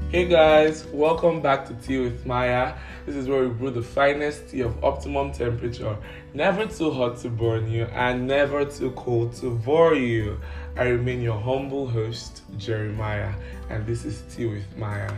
Hey guys, welcome back to Tea with Maya. This is where we brew the finest tea of optimum temperature, never too hot to burn you and never too cold to bore you. I remain your humble host, Jeremiah, and this is Tea with Maya.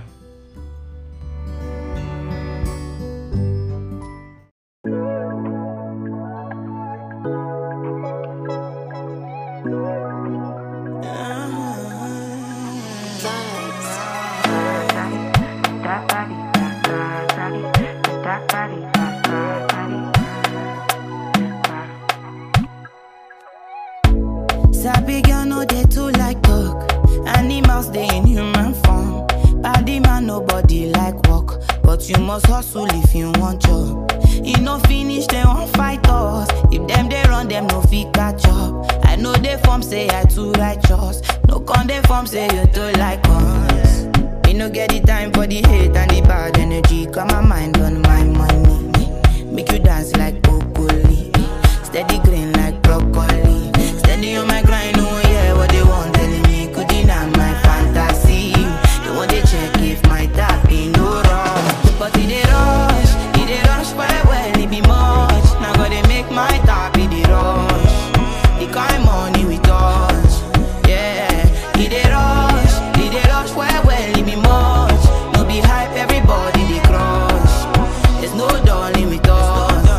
Sabi girl no dey too like talk. Animals dey in human form. Body man nobody like work, but you must hustle if you want job. You no finish they won't fight us. If them they run them no fit catch up. I know they form say I too righteous. No con they form say you too like us. Me no get the time for the hate and the bad energy. Got my mind on my money. Make you dance like broccoli. Steady green like broccoli. Steady on my grind, oh yeah, what they want telling me could deny my fantasy. They want to check if my tap ain't no wrong. But it they rush, well, it be much. Now gotta make my tap, it they rush. The kind money we touch, yeah. It they rush, well, it be much. No be hype, everybody they crush. There's no darling with us.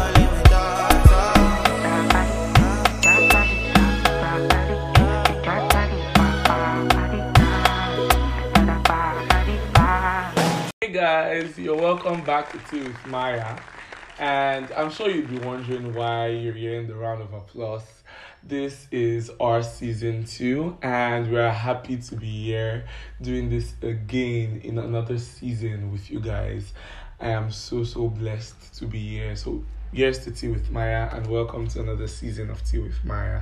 Hey guys, you're welcome back to Tea with Maya. And I'm sure you'd be wondering why you're hearing the round of applause. This is our season 2, and we're happy to be here doing this again in another season with you guys. I am so blessed to be here. So here's to Tea with Maya, and welcome to another season of Tea with Maya.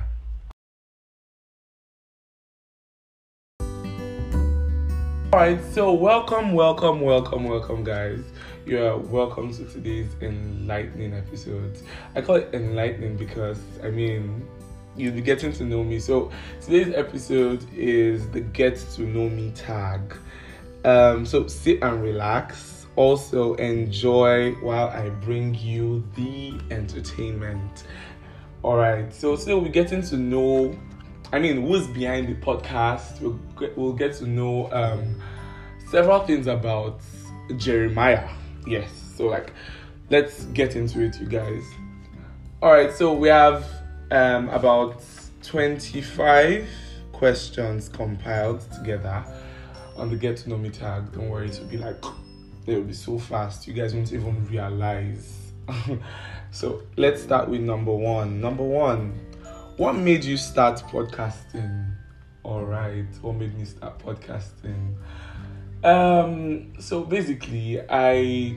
Alright, so welcome guys. You're welcome to today's enlightening episode. I call it enlightening because you'll be getting to know me. So today's episode is the get to know me tag. So sit and relax. Also enjoy while I bring you the entertainment. Alright, so today we'll be getting to know who's behind the podcast. We'll get to know several things about Jeremiah. Yes, so let's get into it, you guys. Alright, so we have about 25 questions compiled together on the Get to Know Me tag. Don't worry, it'll be so fast. You guys won't even realize. So let's start with number one. What made you start podcasting? Alright, what made me start podcasting? So basically, I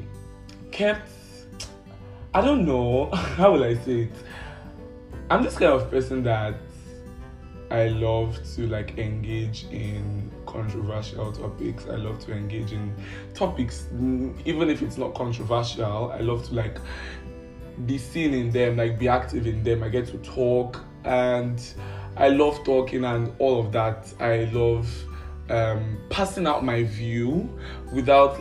don't know, how will I say it? I'm this kind of person that I love to engage in controversial topics. I love to engage in topics, even if it's not controversial. I love to be seen in them, be active in them. I get to talk, and I love talking and all of that. I love passing out my view without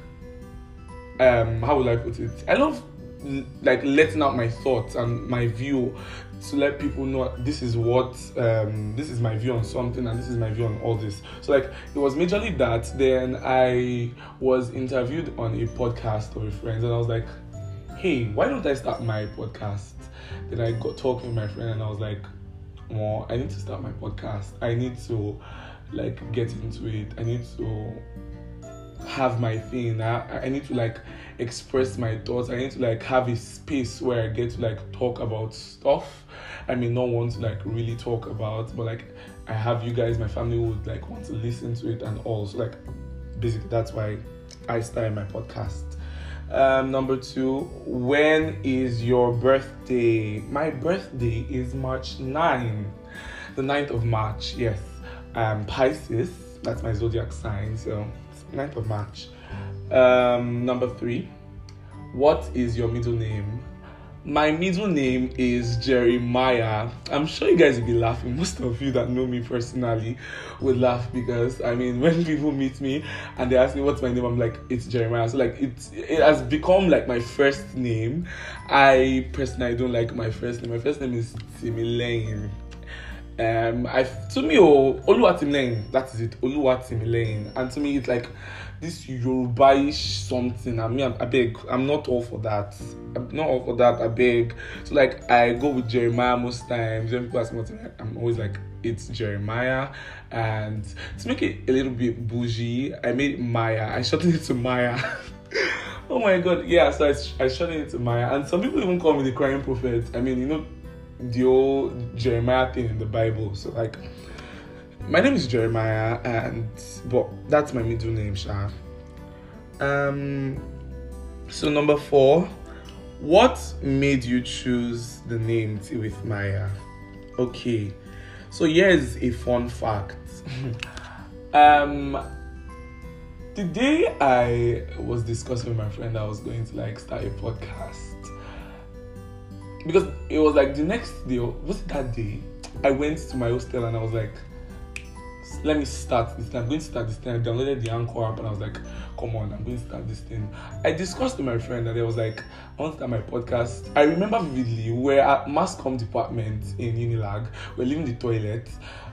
how will I put it? I love letting out my thoughts and my view to let people know this is my view on something and this is my view on all this. So it was majorly that. Then I was interviewed on a podcast of a friend, and I was like, hey, why don't I start my podcast? Then I got talking with my friend, and I was like, well, I need to start my podcast. I need to get into it. I need to have my thing. I need to express my thoughts. I need to have a space where I get to talk about stuff I may not want to really talk about, but I have you guys, my family would want to listen to it and all. So basically that's why I started my podcast. Number 2, when is your birthday? My birthday is March 9, the 9th of March. Yes, Pisces. That's my zodiac sign. So it's 9th of March. Number 3, what is your middle name? My middle name is Jeremiah. I'm sure you guys will be laughing. Most of you that know me personally would laugh because I mean, when people meet me and they ask me what's my name, I'm like, it's Jeremiah. So like it has become like my first name. I personally don't like my first name. My first name is Timileyin. To me, Oluwatimileyin, that is it, Oluwatimileyin, and to me it's like this Yoruba-ish something. I mean, I beg, I'm not all for that. I beg. So like, I go with Jeremiah most times. When people ask me what's my name, I'm always like, it's Jeremiah. And to make it a little bit bougie, I made Maya. I shortened it to Maya. Oh my god, yeah. So I shortened it to Maya, and some people even call me the crying prophet. I mean, you know, the old Jeremiah thing in the Bible. So like, my name is Jeremiah, but that's my middle name, Sha. So number 4, what made you choose the name Tiwith Maya? Okay, so here's a fun fact. The day I was discussing with my friend, I was going to like start a podcast, because it was like the next day, was it that day? I went to my hostel and I was like, let me start this thing. I'm going to start this thing. I downloaded the Anchor app and I was like, come on, I'm going to start this thing. I discussed with my friend and I was like, I want to start my podcast. I remember vividly, we're at mass comm department in Unilag. We're leaving the toilet.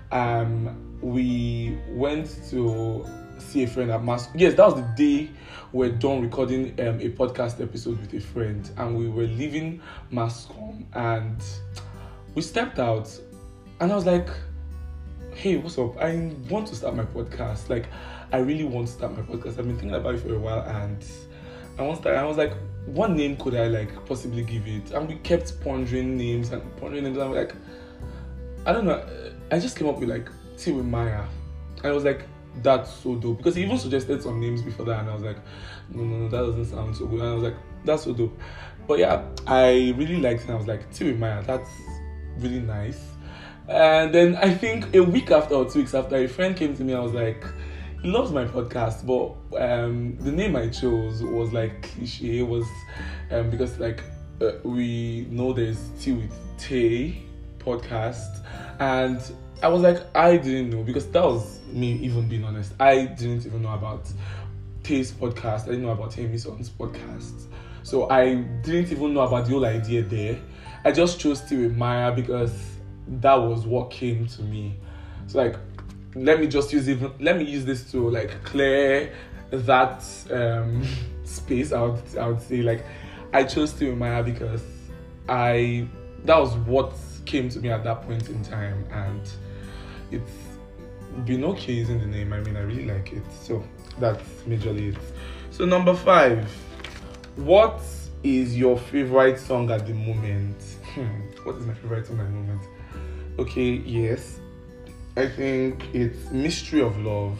We went to see a friend at mass. Yes, that was the day we're done recording a podcast episode with a friend, and we were leaving mass comm and we stepped out and I was like, hey, what's up? I want to start my podcast. Like, I really want to start my podcast. I've been thinking about it for a while and I want to start. I was like, what name could I like possibly give it? And we kept pondering names. And I'm like, I don't know. I just came up with like Tiwith Maya. And I was like, that's so dope. Because he even suggested some names before that and I was like, no, that doesn't sound so good. And I was like, that's so dope. But yeah, I really liked it. I was like, Tiwith Maya, that's really nice. And then I think a week after or 2 weeks after, a friend came to me. I was like, he loves my podcast, but the name I chose was like cliche. It was because like we know there's Tea with Tay podcast, and I was like, I didn't know, because that was me even being honest. I didn't even know about Tay's podcast. I didn't know about Amison's podcast, so I didn't even know about the whole idea there. I just chose Tiwith Maya because that was what came to me. So like, let me use this to like clear that space. I would say like, I chose Tiwith Maya because that was what came to me at that point in time, and it's been okay using the name. I mean, I really like it, so that's majorly it. So number 5, what is your favorite song at the moment? What is my favorite song at the moment? Okay, yes, I think it's Mystery of Love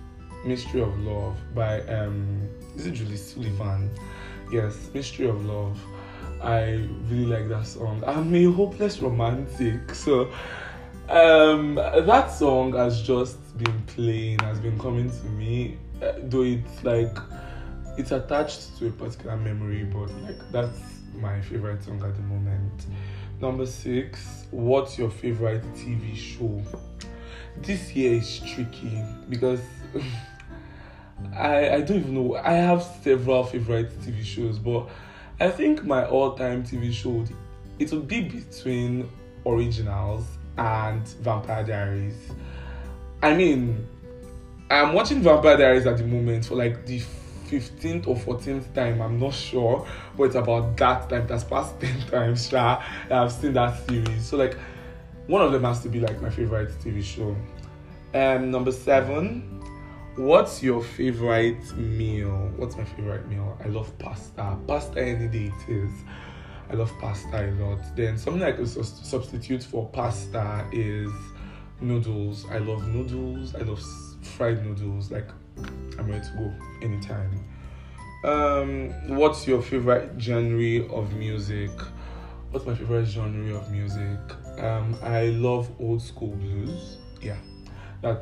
by is it Julie Sullivan? Yes, Mystery of Love. I really like that song. I'm a hopeless romantic, so that song has just been playing, has been coming to me, though it's like it's attached to a particular memory, but like that's my favorite song at the moment. Number 6, what's your favorite TV show? This year is tricky because I don't even know. I have several favorite TV shows, but I think my all-time TV show, it would be between Originals and Vampire Diaries. I mean, I'm watching Vampire Diaries at the moment for like the 15th or 14th time, I'm not sure, but it's about that time. That's past 10 times I've seen that series. So like, one of them has to be like my favorite TV show. Number 7, what's your favorite meal? What's my favorite meal? I love pasta. Pasta any day it is. I love pasta a lot. Then something I could substitute for pasta is noodles. I love noodles. I love fried noodles. Like, I'm ready to go anytime. What's your favorite genre of music? What's my favorite genre of music? I love old school blues. Yeah, that's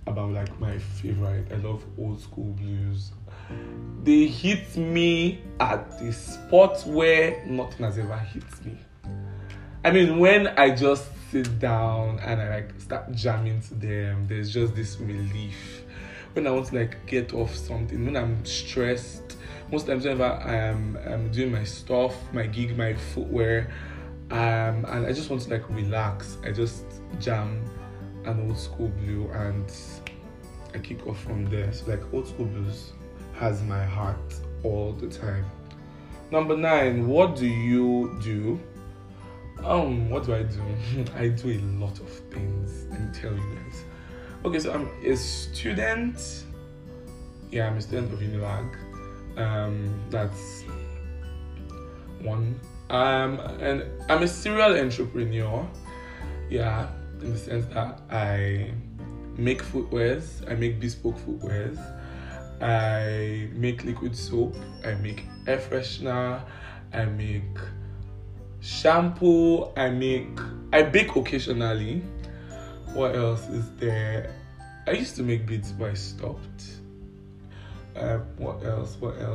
about like my favorite. I love Old School Blues. They hit me at the spot where nothing has ever hit me. I mean, when I just sit down and I like start jamming to them, there's just this relief. When I want to like get off something, when I'm stressed, most times whenever I'm doing my stuff, my gig, my footwear, and I just want to like relax, I just jam an Old School Blue and I kick off from there. So like Old School Blues has my heart all the time. Number 9, what do you do? What do? I do a lot of things. Let me tell you guys. Okay, so I'm a student. Yeah, I'm a student of Unilag. That's one. And I'm a serial entrepreneur. Yeah, in the sense that I make footwears. I make bespoke footwears. I make liquid soap. I make air freshener. I make shampoo. I bake occasionally. What else is there? I used to make beads, but I stopped. What else?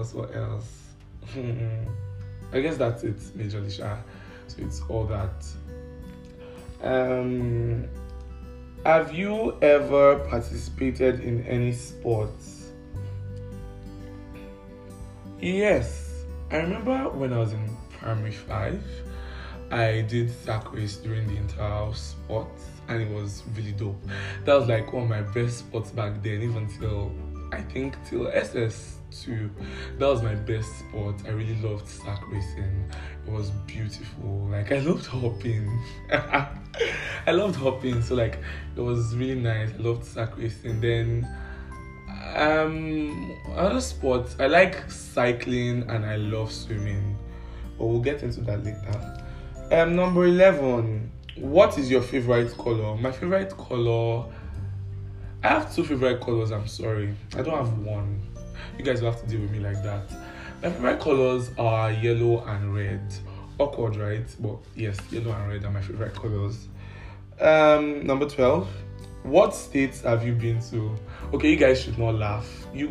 I guess that's it, majorly. So it's all that. Have you ever participated in any sports? Yes. I remember when I was in primary 5, I did sack race during the inter-house sports, and it was really dope. That was like one of my best sports back then, even till SS2. That was my best sport. I really loved sack racing. It was beautiful. Like, I loved hopping. So like it was really nice. I loved sack racing. Then other sports, I like cycling and I love swimming, but we'll get into that later. Number 11, what is your favorite color? My favorite color, I have 2 favorite colors. I'm sorry, I don't have one. You guys will have to deal with me like that. My favorite colors are yellow and red. Awkward, right? But yes, yellow and red are my favorite colors. Number 12, what states have you been to? Okay, you guys should not laugh.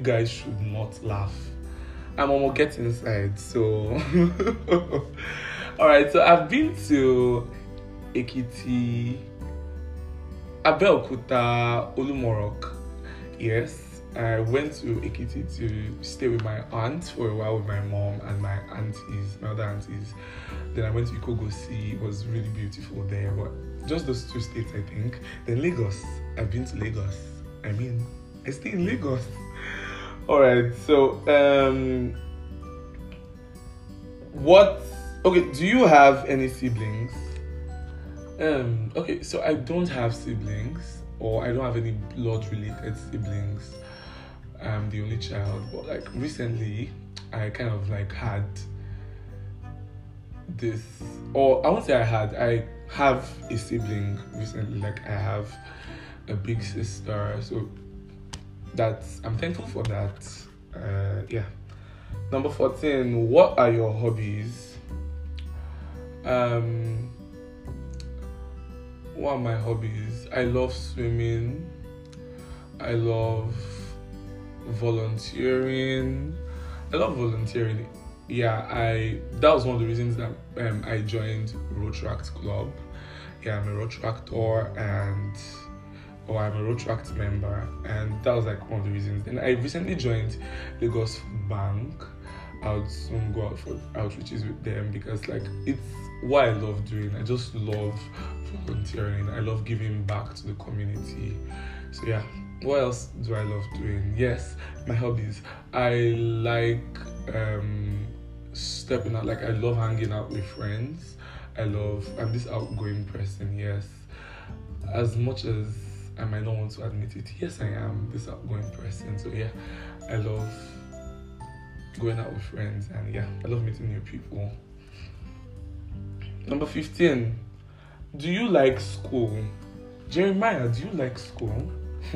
I'm almost getting inside, so alright, so I've been to Ekiti, Abeokuta, Olumorok. Yes, I went to Ekiti to stay with my aunt for a while with my mom and my other aunties. Then I went to Ikogosi. It was really beautiful there, but just those 2 states, I think. Then Lagos. I've been to Lagos. I stay in Lagos. Alright, so do you have any siblings? Okay, so I don't have siblings, or I don't have any blood-related siblings. I'm the only child, but like recently, I kind of like had this, or I won't say I have a sibling recently. Like I have a big sister, so I'm thankful for that. Yeah. Number 14, what are your hobbies? What are my hobbies? I love swimming. I love volunteering. Yeah, that was one of the reasons that I joined Rotaract Club. Yeah, I'm a Rotaractor or I'm a Rotaract member, and that was like one of the reasons. And I recently joined Lagos Food Bank. I would soon go out for outreaches with them because like it's what I love doing. I just love volunteering. I love giving back to the community. So yeah, what else do I love doing? Yes, my hobbies. I like stepping out. Like I love hanging out with friends. I'm this outgoing person. Yes, as much as I might not want to admit it, yes, I am this outgoing person. So yeah, I love going out with friends, and yeah, I love meeting new people. Number 15, do you like school? Jeremiah, do you like school?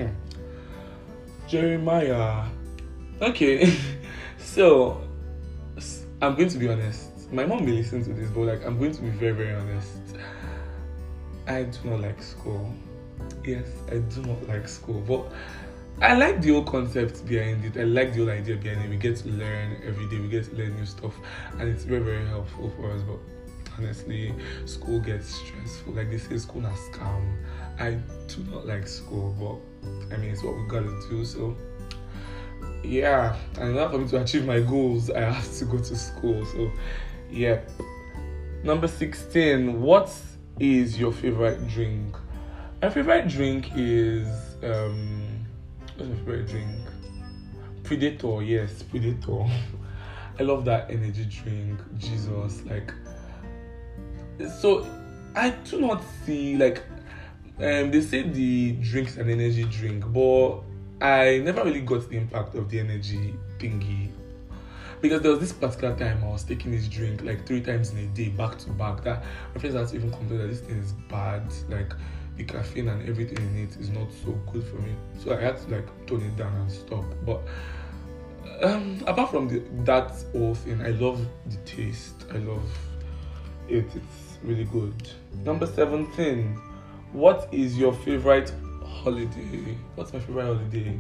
Jeremiah. Okay, so I'm going to be honest. My mom may listen to this, but like I'm going to be very, very honest. I do not like school. yes, I do not like school, but I like the whole concept behind it. I like the whole idea behind it. We get to learn every day. We get to learn new stuff, and it's very, very helpful for us. But honestly, school gets stressful. Like they say, school is a scam. I do not like school, but I mean, it's what we gotta do. So yeah, and in order for me to achieve my goals, I have to go to school. So yeah. Number 16. What is your favorite drink? My favorite drink is what's my favorite drink? Predator, yes, Predator. I love that energy drink. Jesus, like, so I do not see, like, they say the drink's an energy drink, but I never really got the impact of the energy thingy. Because there was this particular time I was taking this drink like 3 times in a day, back to back, that my friends had to even complain that this thing is bad, like the caffeine and everything in it is not so good for me. So I had to like tone it down and stop. But apart from that whole thing, I love the taste. I love it. It's really good. Number 17. What is your favorite holiday? What's my favorite holiday?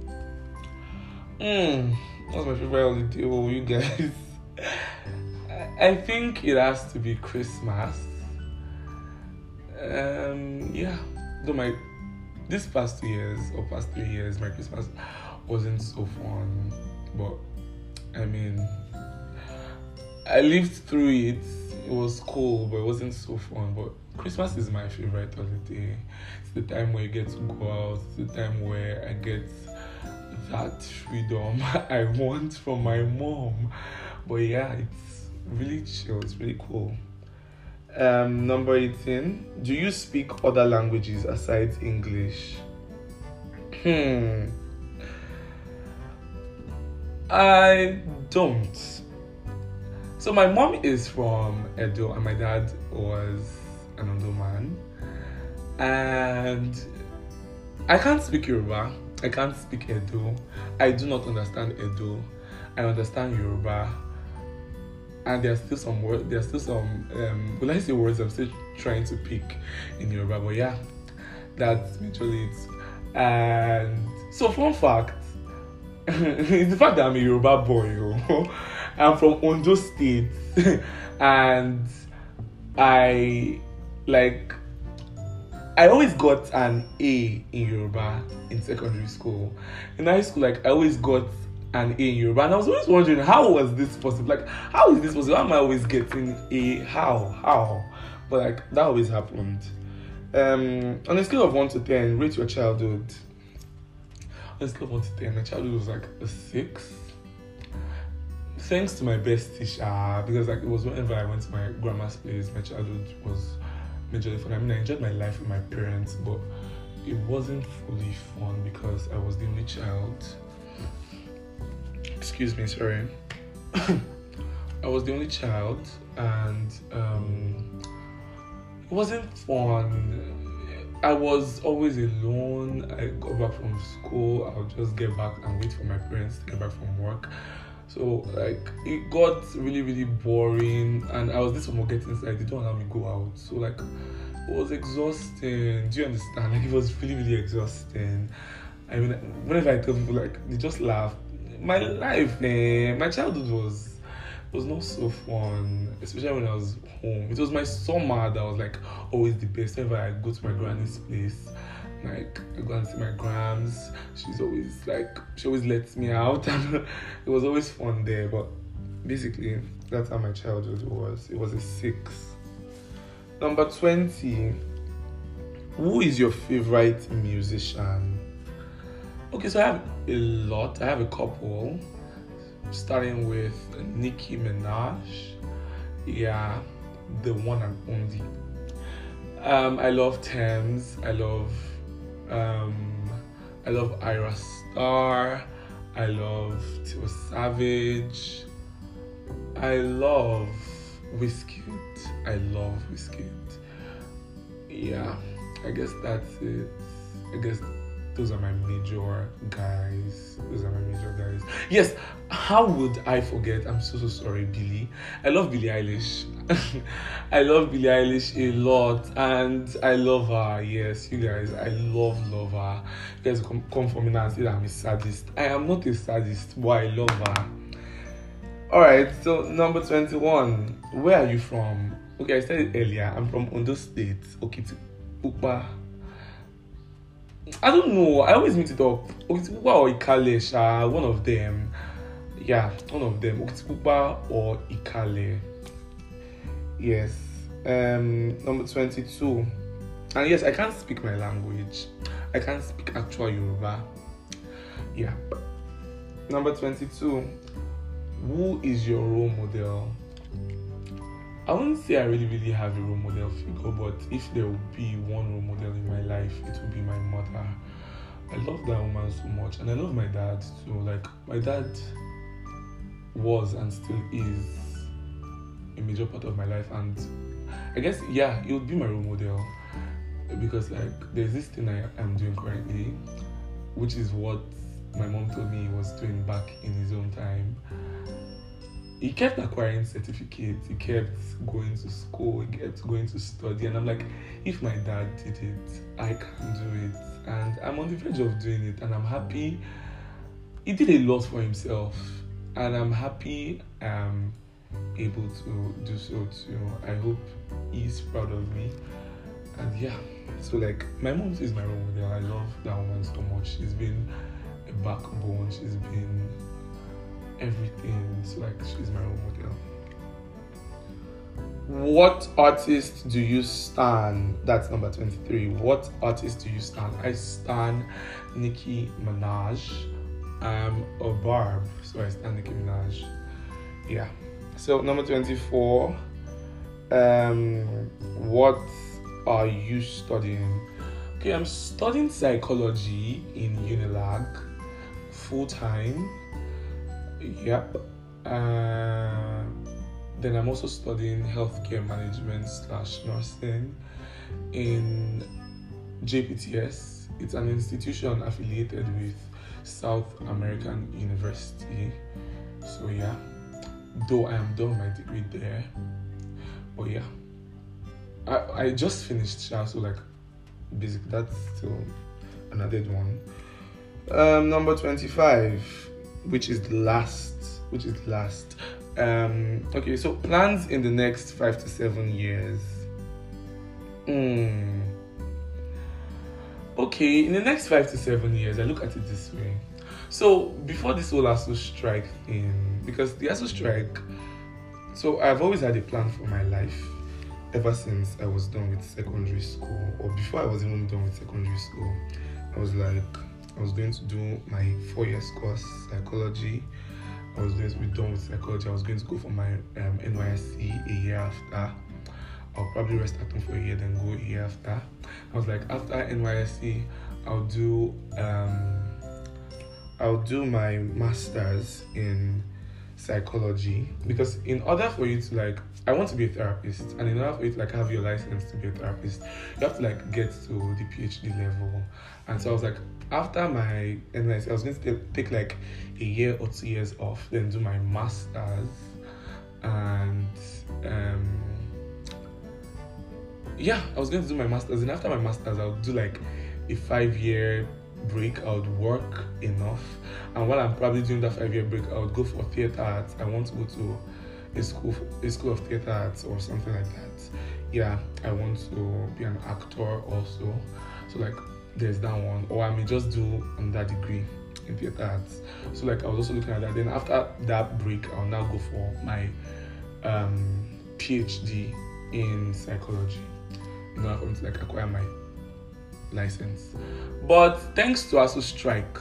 What's my favorite holiday? Oh, you guys. I think it has to be Christmas. Yeah. Though this past 2 years or past 3 years, my Christmas wasn't so fun. But I mean, I lived through it. It was cool, but it wasn't so fun. But Christmas is my favorite holiday. It's the time where you get to go out. It's the time where I get that freedom I want from my mom. But yeah, it's really chill. It's really cool. Number 18. Do you speak other languages aside English? I don't. So my mom is from Edo and my dad was an Ondo man. And I can't speak Yoruba. I can't speak Edo. I do not understand Edo. I understand Yoruba. And there are still some words, will I say words I'm still trying to pick in Yoruba, but yeah, that's literally it. And so fun fact, it's the fact that I'm a Yoruba boy. I'm from Ondo State, and I always got an A in Yoruba in secondary school. In high school, like I always got an A in Yoruba, and I was always wondering, how was this possible? Like, how is this possible? How am I always getting A? How? But like that always happened. On a scale of 1 to 10, rate your childhood. On a scale of 1 to 10, my childhood was like a 6. Thanks to my best teacher, because like it was whenever I went to my grandma's place, my childhood was majorly fun. I mean, I enjoyed my life with my parents, but it wasn't fully fun because I was the only child. Excuse me, sorry. I was the only child, and it wasn't fun. I was always alone. I got back from school, I'll just get back and wait for my parents to get back from work. So like it got really, really boring, and I was this one getting inside. They don't allow me go out. So like it was exhausting. Do you understand? Like it was really, really exhausting. I mean, whenever I tell people, like they just laugh. My life, my childhood was not so fun, especially when I was home. It was my summer that was like always the best. Whenever I go to my granny's place, like I go and see my grams, she always lets me out, and it was always fun there. But basically, that's how my childhood was. It was a 6. Number 20. Who is your favorite musician? Okay, so I have a lot. I have a couple. Starting with Nicki Minaj. Yeah, the one and only. I love Thames. I love Ira Star. I love Tio Savage. I love Wizkid. Yeah, I guess that's it. I guess those are my major guys. Yes, how would I forget? I'm so sorry, Billie. I love Billie Eilish. I love Billie Eilish a lot, and I love her. Yes, you guys, I love her. You guys come for me now and say that I'm a sadist. I am not a sadist, but I love her. Alright, so number 21. Where are you from? Okay, I said it earlier. I'm from Ondo State, Okitipupa. I don't know. I always mix it up. Okitipupa or Ikale, one of them. Yeah, one of them. Okitipupa or Ikale. Yes. Number 22. And yes, I can't speak my language. I can't speak actual Yoruba. Yeah. Number 22. Who is your role model? I wouldn't say I really have a role model figure, but if there would be one role model in my life, it would be my mother. I love that woman so much, and I love my dad too. Like, my dad was and still is a major part of my life, and I guess, yeah, it would be my role model, because like there's this thing I am doing currently, which is what my mom told me he was doing back in his own time. He kept acquiring certificates, he kept going to school, he kept going to study, and I'm like, if my dad did it, I can do it. And I'm on the verge of doing it, and I'm happy. He did a lot for himself, and I'm happy I'm able to do so too. I hope he's proud of me. And yeah, so like, my mom is my role model. I love that woman so much. She's been a backbone, she's been everything. So like, she's my role model. What artist do you stan? That's number 23. What artist do you stan? I stan Nicki Minaj. I'm a barb, so I stan Nicki Minaj. Yeah. So number 24. What are you studying? Okay, I'm studying psychology in Unilag full time. Yep. Then I'm also studying healthcare management / nursing in JPTS. It's an institution affiliated with South American University. So yeah, though I am done my degree there, but yeah, I just finished, so like, basically that's still an added one. Number 25, which is last. Okay, so plans in the next 5 to 7 years. Okay, in the next 5 to 7 years, I look at it this way. So before this whole ASU strike thing, because the ASU strike, so I've always had a plan for my life ever since I was done with secondary school, or before I was even done with secondary school. I was going to do my 4 years course, psychology. I was going to be done with psychology. I was going to go for my NYSC a year after. I'll probably rest at home for a year, then go a year after. I was like, after NYSC, I'll do my master's in psychology, because in order for you to like, I want to be a therapist, and in order for you to like have your license to be a therapist, you have to like get to the PhD level. And so I was like, after my NYSC, I was going to take like a year or 2 years off, then do my master's, and yeah, I was going to do my master's, and after my master's, I would do like a 5-year break. I would work enough, and while I'm probably doing that 5-year break, I would go for theatre arts. I want to go to a school of theatre arts or something like that. Yeah, I want to be an actor also. So like, there's that one, or I may just do another degree in theatre arts. So like, I was also looking at that. Then after that break, I'll now go for my PhD in psychology in order for me to like acquire my license. But thanks to ASU strike,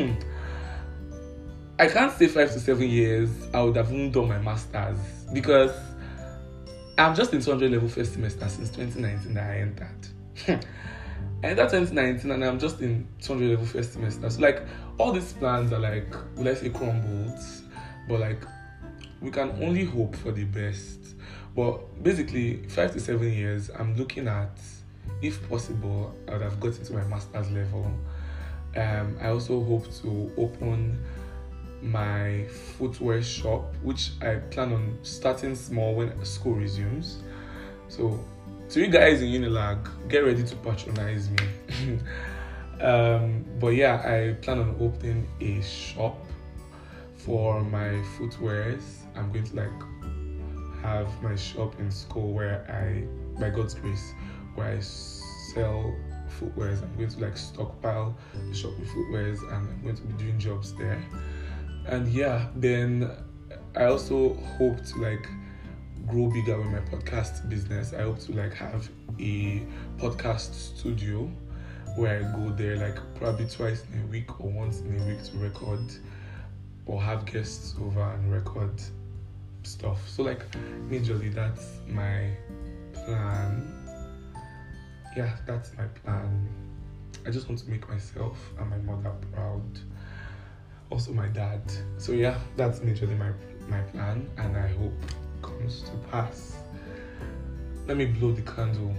I can't say 5 to 7 years I would have even done my master's, because I'm just in 200 level first semester since 2019 that I entered. I entered 2019 and I'm just in 200 level first semester. So like, all these plans are like, will I say crumbled, but like, we can only hope for the best. But basically, 5 to 7 years, I'm looking at, if possible, I would have gotten to my master's level. I also hope to open my footwear shop, which I plan on starting small when school resumes. So to you guys in Unilag, get ready to patronize me. But yeah, I plan on opening a shop for my footwears. I'm going to like have my shop in school where by God's grace, where I sell footwears. I'm going to like stockpile the shop with footwears, and I'm going to be doing jobs there. And yeah, then I also hope to like grow bigger with my podcast business. I hope to like have a podcast studio where I go there like probably twice in a week or once in a week to record or have guests over and record stuff. So like majorly that's my plan. Yeah, that's my plan. I just want to make myself and my mother proud. Also my dad. So yeah, that's majorly my plan, and I hope it comes to pass. Let me blow the candle.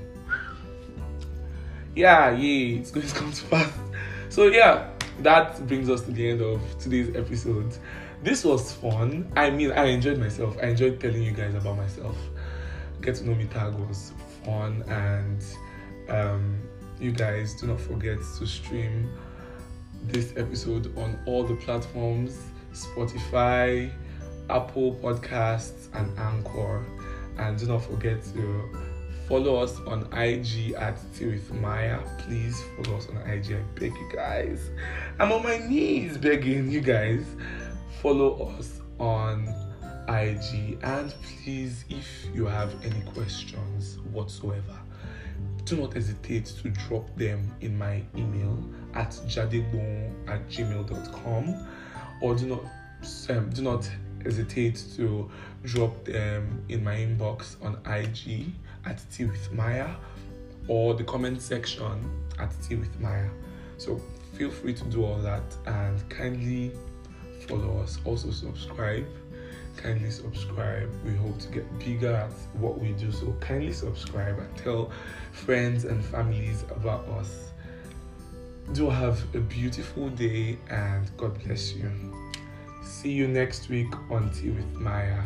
Yeah, it's going to come to pass. So yeah, that brings us to the end of today's episode. This was fun. I mean, I enjoyed myself. I enjoyed telling you guys about myself. Get to know me tag was fun, and you guys do not forget to stream this episode on all the platforms: Spotify, Apple Podcasts, and Anchor. And do not forget to follow us on IG at Tea with Maya. Please follow us on IG. I beg you guys. I'm on my knees begging you guys. Follow us on IG, and please, if you have any questions whatsoever, do not hesitate to drop them in my email at jadegbon@gmail.com, or do not hesitate to drop them in my inbox on IG at Tea with Maya, or the comment section at Tea with Maya. So feel free to do all that, and kindly follow us. Also subscribe. Kindly subscribe. We hope to get bigger at what we do, so kindly subscribe and tell friends and families about us. Do have a beautiful day, and God bless you. See you next week on Tea with Maya.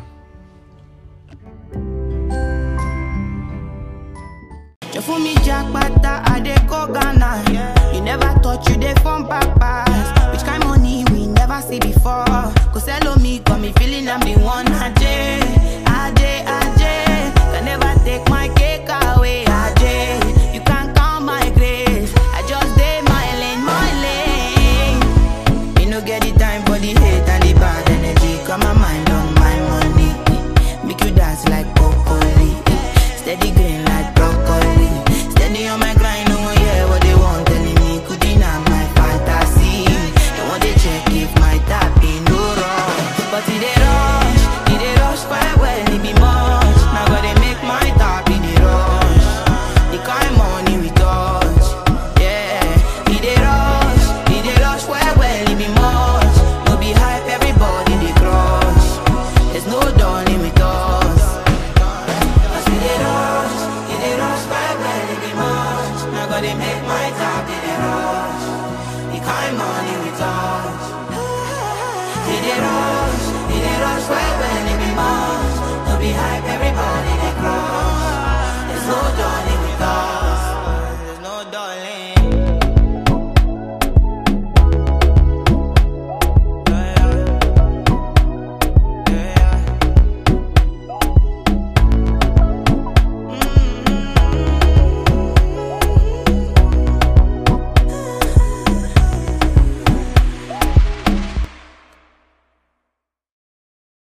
For me, Jack Bata, I dey go Ghana. You never thought you dey from papas. Which kind of money we never see before? Cause hello me, got me feeling I'm the one. Ajay, can never take my cake away. Ajay, you can't count my grace. I just did my lane. You no get the time for the hate and the bad energy. Got my mind on my money. Make you dance like broccoli. Steady green like broccoli. Steady on my grind, no one hear what they want. Telling me could deny my fantasy. They want to check if my tap ain't no wrong. But it they rush quite well, it be much. Now gotta make my tap in the rush. The kind money we touch, yeah. It they rush quite well, it be much. No be hype, everybody they crush. There's no darling with us. They rush quite well, it be much. Now gotta make my top, they rush. The kind money we touch. They rush quite well, it be much. No be hype, everybody they crush. There's no darling.